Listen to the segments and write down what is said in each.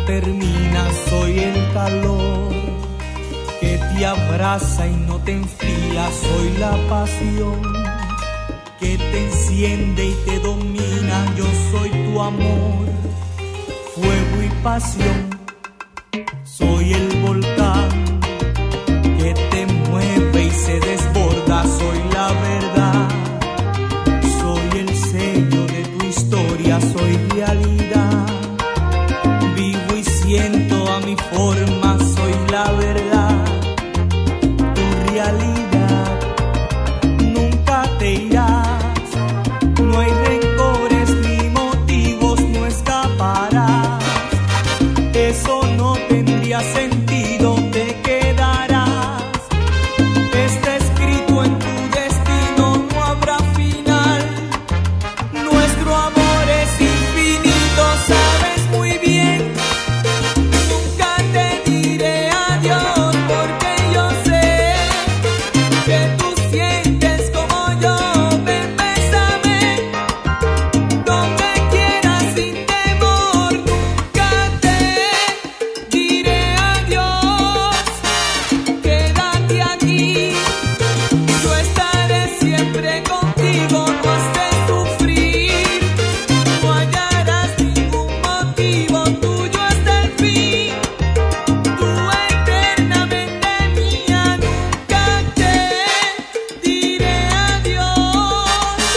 termina, soy el calor que te abraza y no te enfría, soy la pasión que te enciende y te domina, yo soy tu amor, fuego y pasión, soy el volcán que te mueve y se desborda, soy la verdad, soy el sello de tu historia, soy realidad, vivo y siento a mi forma, soy la verdad, tu realidad, nunca te irás, no hay rencores ni motivos, no escaparás, eso no tendría sentido, te quedarás, está escrito en tu destino, no habrá final, nuestro amor es infinito, sabes muy bien, nunca te diré adiós, porque yo sé que tú sientes como yo, ven, bésame, donde quieras sin temor, nunca te diré adiós, quédate aquí, yo estaré siempre contigo, no has de sufrir, no hallarás ningún motivo, tuyo hasta el fin, tú eternamente mía, nunca te diré adiós.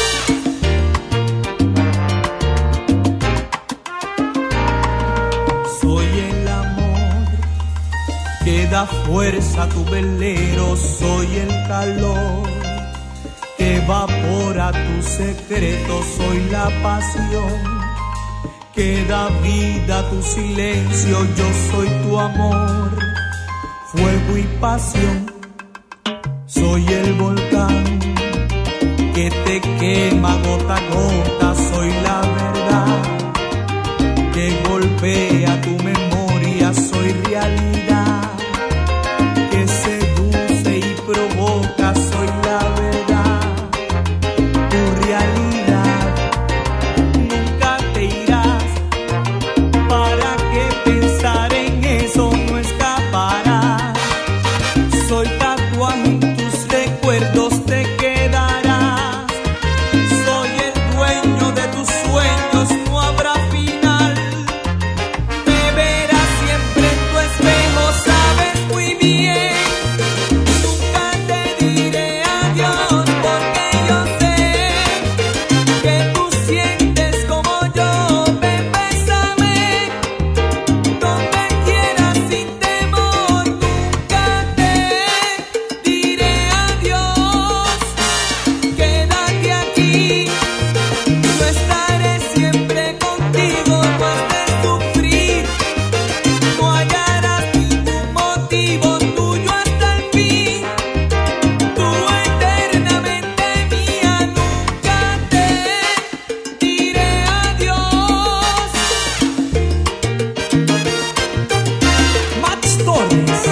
Soy el amor que da fuerza a tu velero, soy el calor que evapora tu secreto, soy la pasión que da vida a tu silencio, yo soy tu amor, fuego y pasión, soy el volcán que te quema gota a gota, soy la verdad que golpea tu memoria, soy realidad que seduce y provoca, soy la verdad, tu realidad, nunca te irás, para qué pensar en eso, no escaparás, soy tatuaje en tus recuerdos, te quedarás, soy el dueño de tus sueños, no habrá final, me verás siempre en tu espejo, sabes muy bien, nunca te diré adiós, porque yo sé que tú sientes como yo, ven, bésame, donde quieras sin temor, nunca te diré adiós, quédate aquí, yo estaré siempre contigo, no has de sufrir, no hallarás ningún motivo, tuyo hasta el fin, tú eternamente mía, nunca te diré adiós. Max Torres.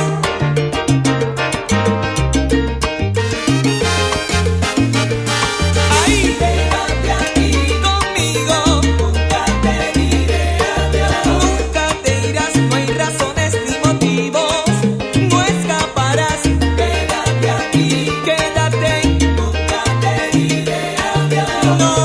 Ahí, quédate aquí conmigo, nunca te diré adiós, nunca te irás, no hay razones ni motivos, no escaparás, quédate aquí, quédate, nunca te diré adiós, no